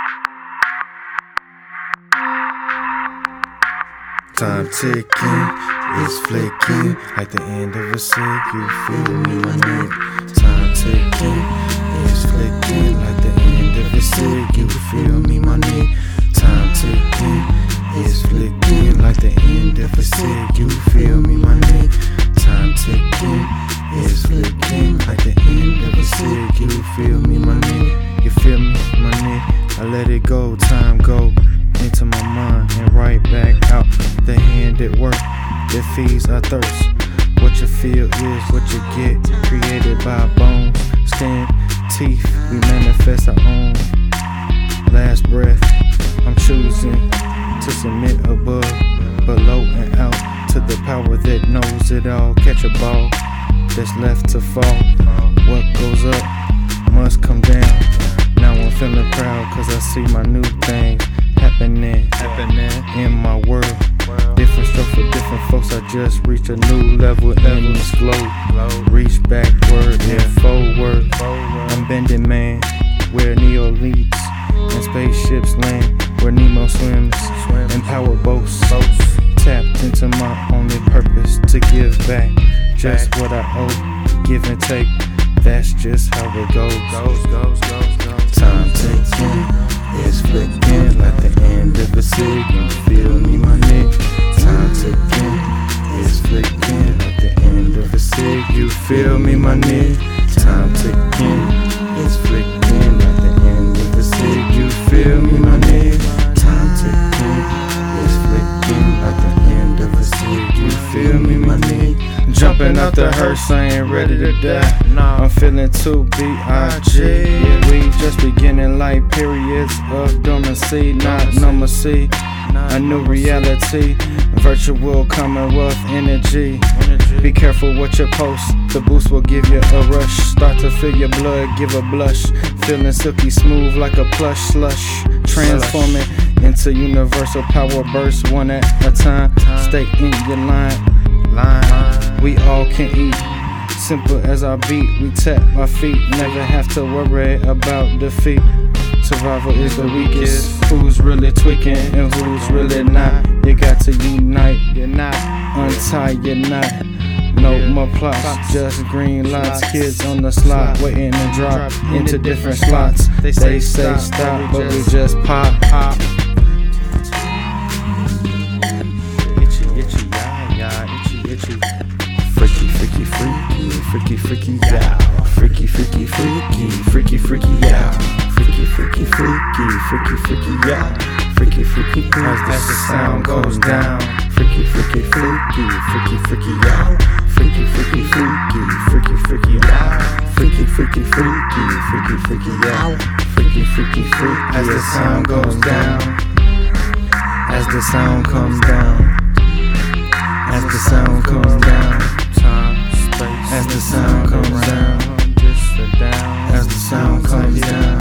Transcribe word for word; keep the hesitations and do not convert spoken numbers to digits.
Time ticking, it's flicking like the end of a cig. You feel me, my nigga? Time ticking, it's flicking like the end of a cig. You feel me, my nigga? Time ticking, it's flicking like the end of a cig. You feel me, my nigga? Time ticking, it's flicking like the end of a cig. You feel me, my nigga? You feel me, my nigga? I let it go, time go into my mind and right back out the hand at work that feeds our thirst. What you feel is what you get, created by bones, skin, teeth. We manifest our own last breath. I'm choosing to submit above, below, and out to the power that knows it all. Catch a ball that's left to fall. What goes up must come down. Now I'm feeling proud cause I see my new things happening, happening in my world. Different stuff for different folks. I just reach a new level in this globe. Reach backward and forward. I'm bending, man, where Neo leads and spaceships land, where Nemo swims and power boats. Tapped into my only purpose to give back just what I owe. Give and take. That's just how it goes. Time ticking, it's flicking like the end of a cig. You feel me, my nigga? Time ticking, it's flicking like the end of a cig. You feel me, my nigga? Time ticking, it's flicking like the end of a cig. You feel me, my nigga? Time ticking, it's flicking like the end of a cig. You feel me, my nigga? Jumping out the hearse, I ain't ready to die. I'm feeling too B I G. Yeah, we just beginning like periods of dormancy, not normacy. A new reality, virtual commonwealth energy. Be careful what you post, the boost will give you a rush. Start to feel your blood, give a blush. Feeling silky smooth like a plush slush. Transforming into universal power burst, one at a time. Stay in your line. We all can eat. Simple as our beat, we tap our feet. Never have to worry about defeat. Survival is the weakest. Who's really tweaking and who's really not? You got to unite. You're not. Untie your knot. No more plots, just green lights. Kids on the slot, waiting to drop into different slots. They say stop, but we just pop. pop. Freaky, freaky, freaky, freaky, freaky, yeah. Freaky, freaky, freaky, freaky, freaky, yeah. Freaky, freaky, freaky, freaky, freaky, yeah. Freaky, freaky, as, as the sound goes down. Freaky, freaky, freaky, freaky, freaky, yeah. Freaky, freaky, freaky, freaky, freaky, yeah. Freaky, freaky, freaky, freaky, freaky, yeah. Freaky, freaky, freaky, as the sound goes down. As the sound comes down. As the sound comes down. As the sound comes down, as the sound comes down.